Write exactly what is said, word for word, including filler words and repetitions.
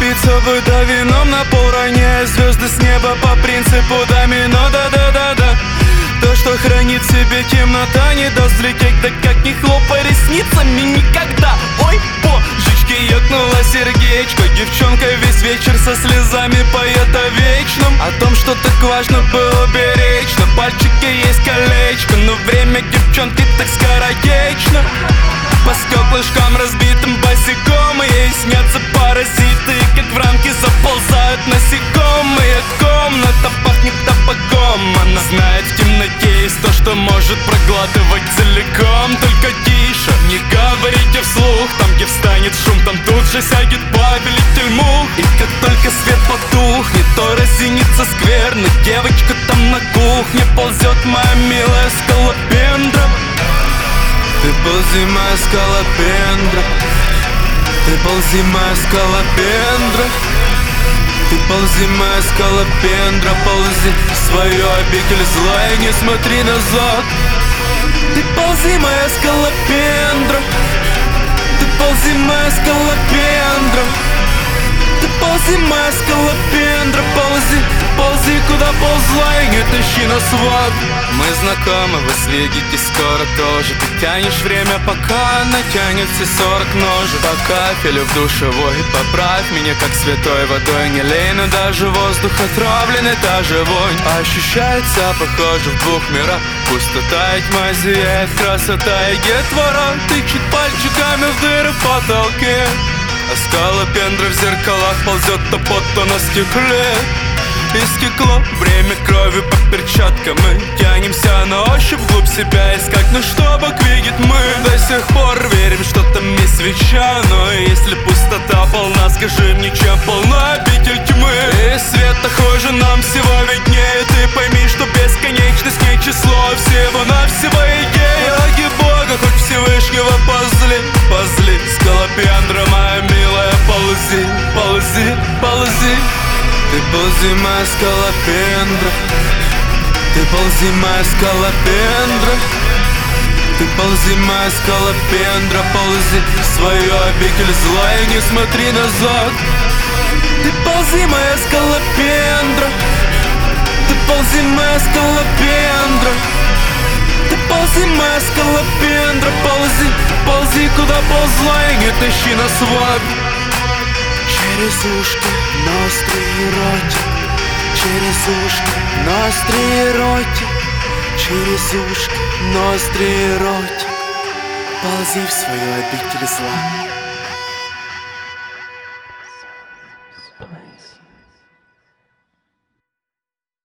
напиться бы да вином на пол, роняя звезды с неба по принципу домино. Да-да-да-да. То, что хранит в себе темнота, не даст взлететь, да как не хлопай ресницами никогда. Ой, божечки, ёкнула сердечко. Девчонка весь вечер со слезами поет о вечном, о том, что так важно было беречь. На пальчике есть колечко, но время девчонки так скоротечно. По стеклышкам разбитым босиком ей снятся паразиты, как в рамки заползают насекомые. Комната пахнет табаком, она знает в темноте есть то, что может проглатывать целиком. Только тише, не говорите вслух, там где встанет шум, там тут же сядет повелитель мух. И как только свет потухнет, то разинится скверно. Девочка там на кухне ползет, моя милая скалопендра. Ты ползи, моя скалопендра, ты ползи, моя скалопендра, ты ползи, моя скалопендра, ползи в свою обитель зла и не смотри назад. Ты ползи, моя скалопендра, ты ползи, моя скалопендра, ты ползи, моя скалопендра, ползи, ползи, куда ползла и не тащи на сват. Мы знакомы, вы свидитесь скоро тоже. Ты тянешь время, пока натянет все сорок ножек. По капелю в душевой поправь меня, как святой водой. Не лей, но даже воздух отравлен, и та же вонь ощущается, похоже, в двух мирах. Пустота и тьма зияет, красота и детвора тычет пальчиками в дыры в потолке. А скалопендра в зеркалах ползет то пот, то на стекле. И стекло, время крови по перчаткам. Мы тянемся на ощупь вглубь себя искать, но что Бог видит, мы до сих пор верим, что там есть свеча. Но если пустота полна, скажи мне, чем полна обитель тьмы? И света хуже нам всего виднее. Ты пойми, что бесконечность не число, всего-навсего идея. Ради Бога, хоть Всевышнего позли, позли. Скалопендра, моя милая, ползи, ползи, ползи. Ты ползи, моя скалопендра, ты ползи, моя скалопендра, ты ползи, моя скалопендра, ползи в свою обитель зла и не смотри назад. Ты ползи, моя скалопендра, ты ползи, моя скалопендра, ты ползи, моя скалопендра, ползи, ползи, куда ползла и не тащи на сват. Через ушки ноздри ротик, через ушки ноздри ротик, через ушки ноздри ротик, ползи в свою обитель зла.